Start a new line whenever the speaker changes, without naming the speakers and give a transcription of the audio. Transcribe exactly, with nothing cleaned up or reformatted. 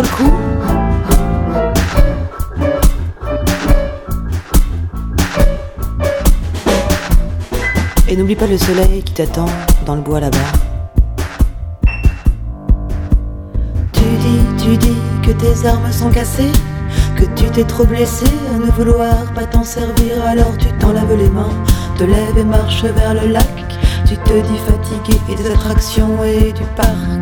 le coup. Et n'oublie pas le soleil qui t'attend dans le bois là-bas. Tu dis, tu dis que tes armes sont cassées, que tu t'es trop blessé à ne vouloir pas t'en servir. Alors tu t'en laves les mains, te lèves et marches vers le lac. Tu te dis fatigué et des attractions et du parc